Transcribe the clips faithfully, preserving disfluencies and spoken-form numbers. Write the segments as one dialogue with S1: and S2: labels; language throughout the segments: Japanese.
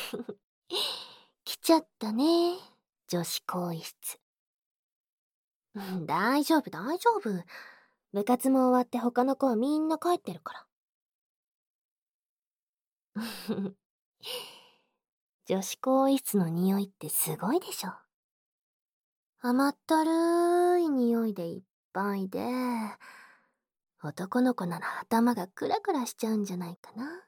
S1: 来ちゃったね、女子更衣室。うん、大丈夫大丈夫。部活も終わって他の子はみんな帰ってるから。女子更衣室の匂いってすごいでしょ。甘ったるい匂いでいっぱいで、男の子なら頭がクラクラしちゃうんじゃないかな。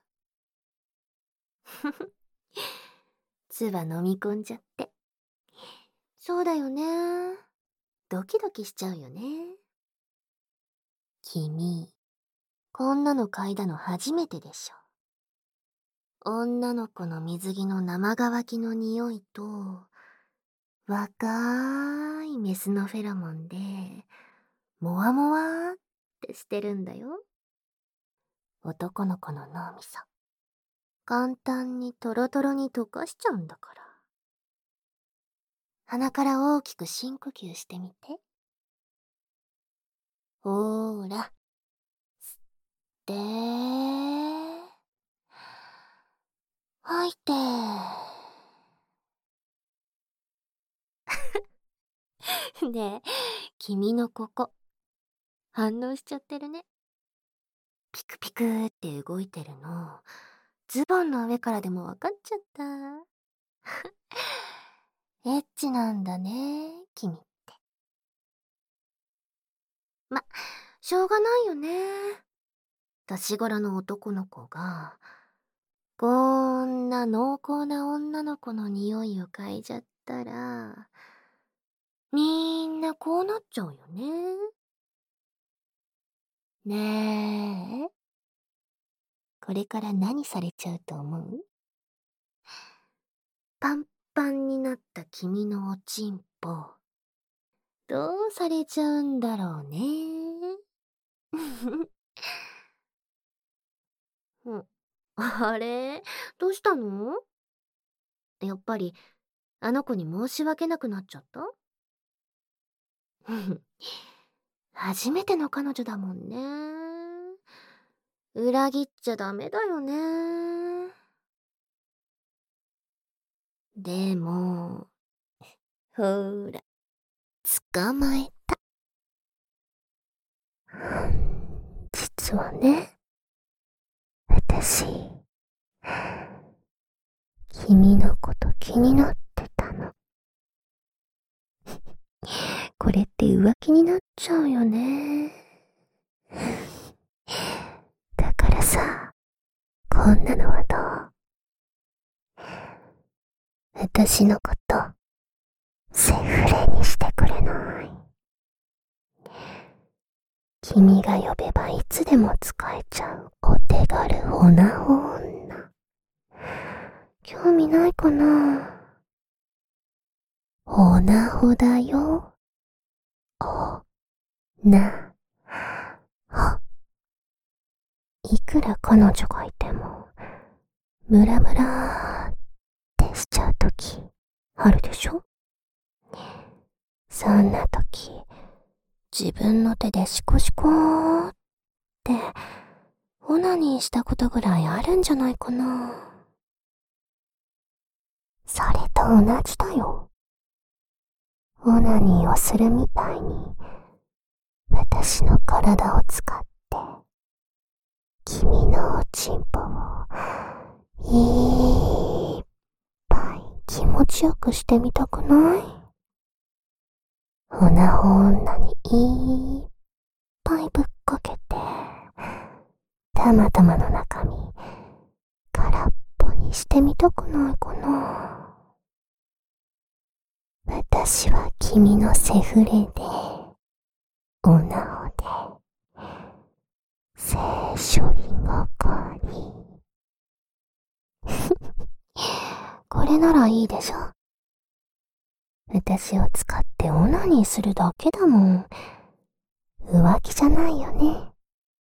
S1: 唾飲み込んじゃって。そうだよね。ドキドキしちゃうよね。君、こんなの嗅いだの初めてでしょ。女の子の水着の生乾きの匂いと、若いメスのフェロモンで、もわもわーってしてるんだよ。男の子の脳みそ。簡単にトロトロに溶かしちゃうんだから。鼻から大きく深呼吸してみて。ほーら。吸ってー。吐いてー。ねえ、君のここ、反応しちゃってるね。ピクピクーって動いてるの、ズボンの上からでもわかっちゃった。エッチなんだね、君って。ま、しょうがないよね。年頃の男の子が、こんな濃厚な女の子の匂いを嗅いじゃったら、みんなこうなっちゃうよね。ねえ。これから何されちゃうと思う？パンパンになった君のおちんぽ、どうされちゃうんだろうね。うん、あれ、どうしたの？やっぱり、あの子に申し訳なくなっちゃった？初めての彼女だもんね。裏切っちゃダメだよね。でも、ほーら、捕まえた。実はね、私、君のこと気になってたの。これって浮気になっちゃうよね。だからさ、こんなのはどう？私のこと、セフレにしてくれない？君が呼べばいつでも使えちゃうお手軽オナホ女。興味ないかな？オナホだよ。お、な、ほ。いくら彼女がいても、ムラムラーってしちゃうとき、あるでしょ？そんなとき、自分の手でシコシコーって、オナニーしたことぐらいあるんじゃないかな。それと同じだよ。オナニーをするみたいに、私の体を使って、君のおちんぽを、いっぱい気持ちよくしてみたくない？オナホ女にいっぱいぶっかけて、たまたまの中身、空っぽにしてみたくないかな。私は君のセフレで、オナホで、性処理係。これならいいでしょ。私を使ってオナニーするだけだもん。浮気じゃないよね。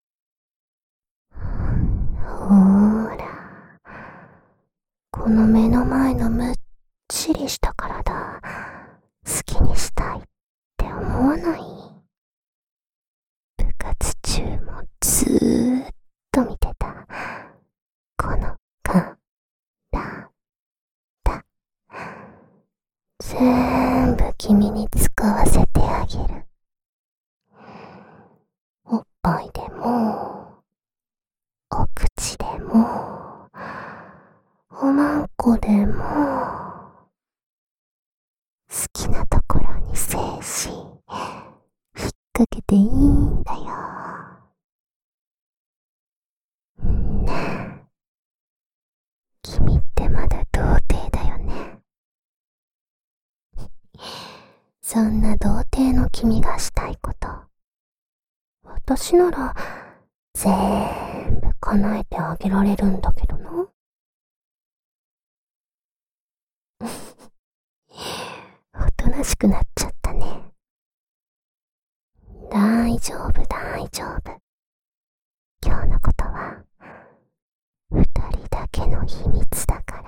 S1: ほーら、この目の前のむっちりした体、好きにしたいって思わない？部活中もずーっと見てた、この体。 全部君に使わせてあげる。おっぱいでも、お口でも、おまんこでも、好きなところに精子引っ掛けていいんだよ。ねえ、君ってまだ童貞だよね。そんな童貞の君がしたいこと、私なら全部叶えてあげられるんだけどな。おとなしくなっちゃったね。大丈夫大丈夫。今日のことは二人だけの秘密だから。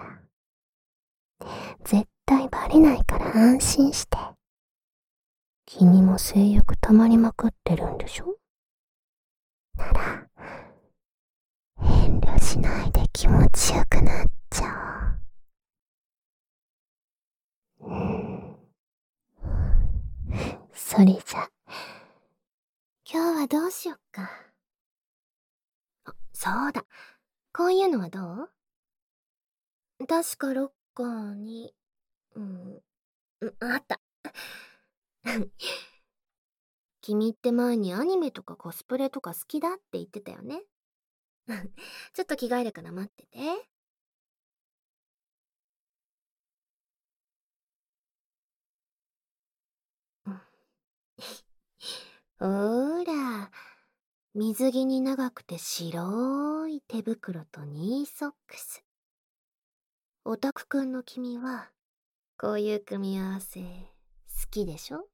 S1: 絶対バレないから安心して。君も性欲溜まりまくってるんでしょ？なら、遠慮しないで気持ちよくなっちゃおう。うん、それじゃ、今日はどうしよっか。あ、そうだ。こういうのはどう？確かロッカーに、うん、あった。君って前にアニメとかコスプレとか好きだって言ってたよね。ちょっと着替えるから待ってて。ほーら、水着に長くて白い手袋とニーソックス。オタクくんの君は、こういう組み合わせ、好きでしょ？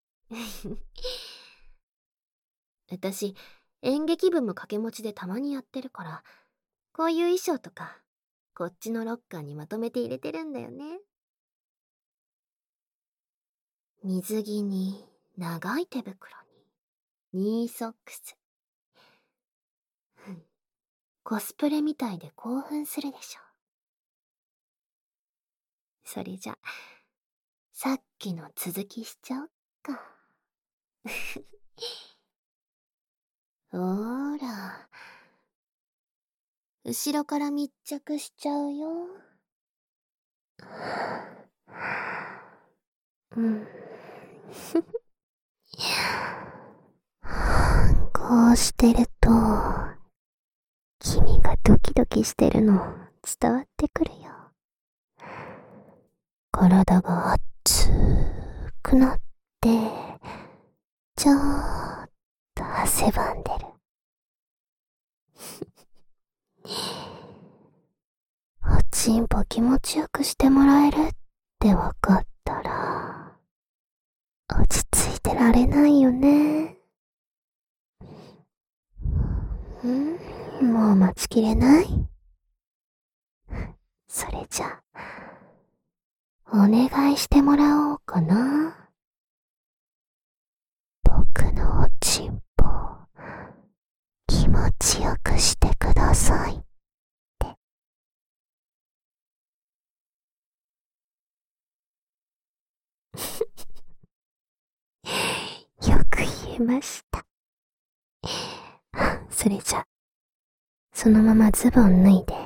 S1: 私、演劇部も掛け持ちでたまにやってるから、こういう衣装とか、こっちのロッカーにまとめて入れてるんだよね。水着に長い手袋にニーソックス。コスプレみたいで興奮するでしょ。それじゃ、さっきの続きしちゃおっか。ほーら、後ろから密着しちゃうよ。うん。こうしてると、君がドキドキしてるの伝わってくるよ。体が熱くなって、ちょーっと汗ばんでる。おちんぽ気持ちよくしてもらえるってわかったら、落ち着いてられないよね。ん？もう待ちきれない？それじゃ、お願いしてもらおうかな。僕のおちんぽ、気持ちよくしてくださいって。よく言えました。それじゃ、そのままズボン脱いで、